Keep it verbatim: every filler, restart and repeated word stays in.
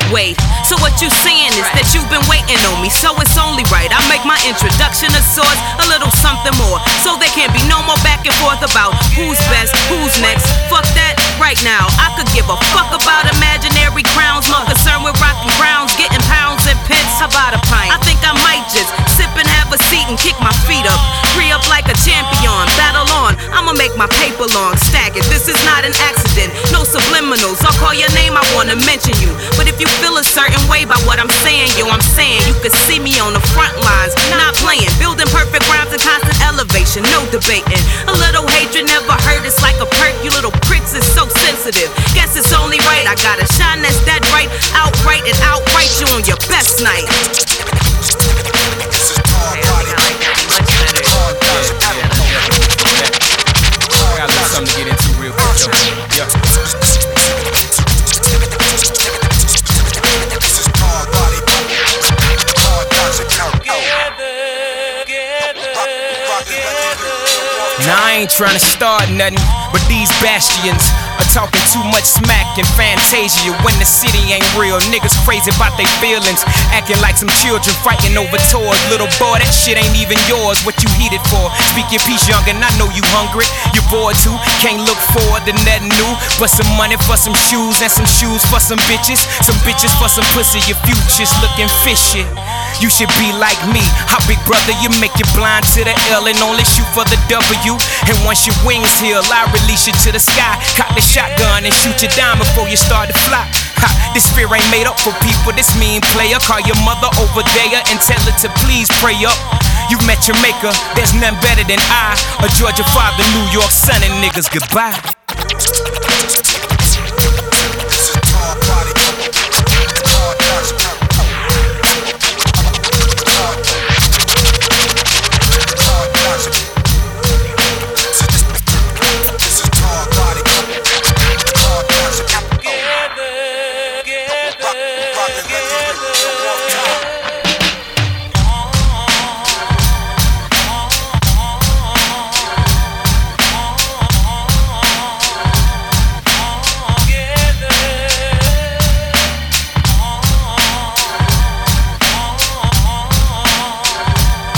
Wait, so what you saying is that you've been waiting on me, so it's only right I make my introduction of sorts a little something more, so there can't be no more back and forth about who's best, who's next. Fuck that right now. I could give a fuck about imaginary crowns, more concerned with rocking crowns, getting pounds and pence. How about a pint? I think I might just sip and have a seat and kick my feet up, free up like a champion. Battle on, I'ma make my paper long, stack it. This is not an accident, no subliminals. I'll call your name, I wanna mention you, but if you feel a certain way by what I'm saying, yo, I'm saying you could see me on the front lines, not playing, building perfect rhymes and constant elevation, no debating. A little hatred never hurt, it's like a perk, you little pricks is so sensitive. Guess it's only right, I gotta shine that's that right, outright and outright you on your best night. I got a little something to get into real quick though. Yeah. Now I ain't tryna start nothing, but these bastions are talking too much smack and fantasia when the city ain't real. Niggas crazy about their feelings, acting like some children fighting over toys. Little boy, that shit ain't even yours. What you heated for? Speak your piece, youngin'. I know you hungry. You're bored too. Can't look forward to nothing new but some money for some shoes and some shoes for some bitches. Some bitches for some pussy. Your future's looking fishy. You should be like me. How big brother, you make you blind to the L and only shoot for the W. And once your wings heal, I release you to the sky. Cock the shotgun and shoot you down before you start to fly. Ha, this fear ain't made up for people, this mean player. Call your mother over there and tell her to please pray up. You've met your maker, there's none better than I. A Georgia father, New York son, and niggas goodbye. Together, together, together.